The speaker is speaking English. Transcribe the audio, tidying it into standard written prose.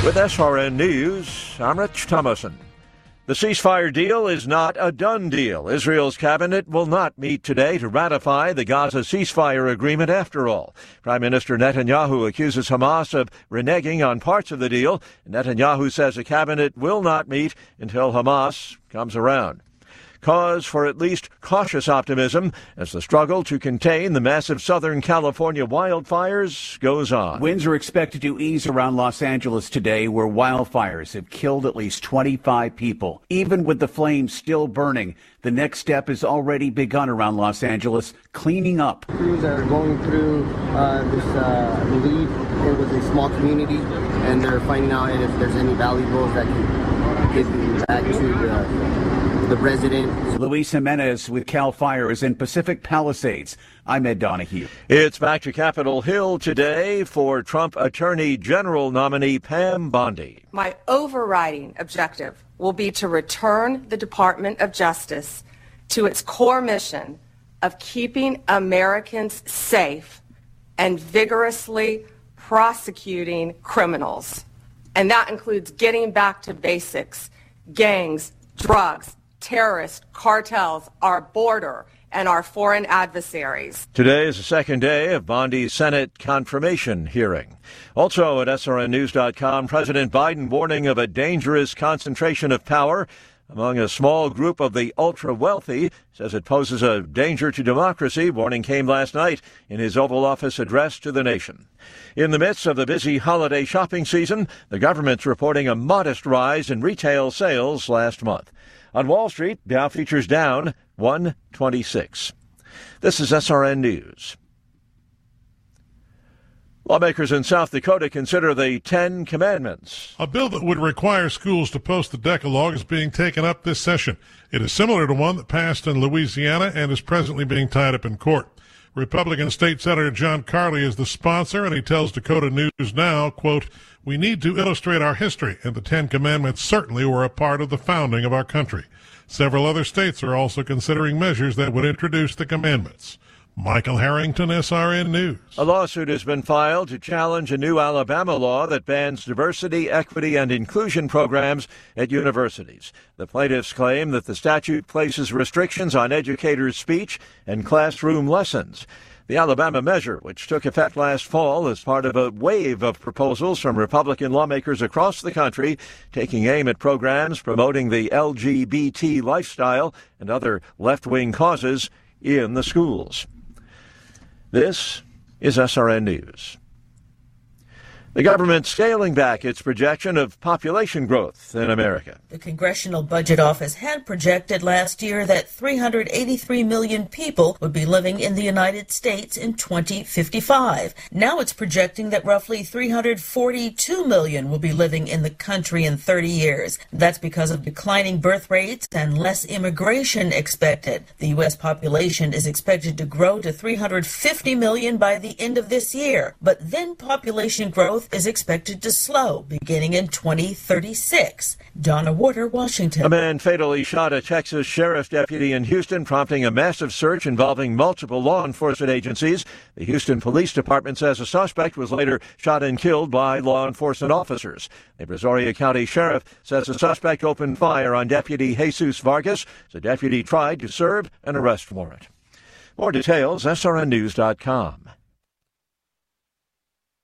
With SRN News, I'm Rich Thomason. The ceasefire deal is not a done deal. Israel's cabinet will not meet today to ratify the Gaza ceasefire agreement after all. Prime Minister Netanyahu accuses Hamas of reneging on parts of the deal. Netanyahu says the cabinet will not meet until Hamas comes around. Cause for at least cautious optimism as the struggle to contain the massive Southern California wildfires goes on. Winds are expected to ease around Los Angeles today, where wildfires have killed at least 25 people. Even with the flames still burning, the next step has already begun around Los Angeles, cleaning up. Crews are going through I believe it was a small community, and they're finding out if there's any valuables that can get back to the residents. Luis Jimenez with CAL FIRE is in Pacific Palisades. I'm Ed Donahue. It's back to Capitol Hill today for Trump Attorney General nominee Pam Bondi. My overriding objective will be to return the Department of Justice to its core mission of keeping Americans safe and vigorously prosecuting criminals. And that includes getting back to basics: gangs, drugs, terrorists, cartels, our border, and our foreign adversaries. Today is the second day of Bondi's Senate confirmation hearing. Also at SRNnews.com, President Biden warning of a dangerous concentration of power among a small group of the ultra-wealthy, says it poses a danger to democracy. Warning came last night in his Oval Office address to the nation. In the midst of the busy holiday shopping season, the government's reporting a modest rise in retail sales last month. On Wall Street, Dow futures down 126. This is SRN News. Lawmakers in South Dakota consider the Ten Commandments. A bill that would require schools to post the Decalogue is being taken up this session. It is similar to one that passed in Louisiana and is presently being tied up in court. Republican State Senator John Carley is the sponsor, and he tells Dakota News Now, quote, "We need to illustrate our history, and the Ten Commandments certainly were a part of the founding of our country. Several other states are also considering measures that would introduce the commandments." Michael Harrington, SRN News. A lawsuit has been filed to challenge a new Alabama law that bans diversity, equity, and inclusion programs at universities. The plaintiffs claim that the statute places restrictions on educators' speech and classroom lessons. The Alabama measure, which took effect last fall as part of a wave of proposals from Republican lawmakers across the country, taking aim at programs promoting the LGBT lifestyle and other left-wing causes in the schools. This is SRN News. The government scaling back its projection of population growth in America. The Congressional Budget Office had projected last year that 383 million people would be living in the United States in 2055. Now it's projecting that roughly 342 million will be living in the country in 30 years. That's because of declining birth rates and less immigration expected. The U.S. population is expected to grow to 350 million by the end of this year, but then population growth is expected to slow beginning in 2036. Donna Warder, Washington. A man fatally shot a Texas sheriff's deputy in Houston, prompting a massive search involving multiple law enforcement agencies. The Houston Police Department says a suspect was later shot and killed by law enforcement officers. The Brazoria County Sheriff says the suspect opened fire on Deputy Jesus Vargas. The deputy tried to serve an arrest warrant. More details, SRNnews.com.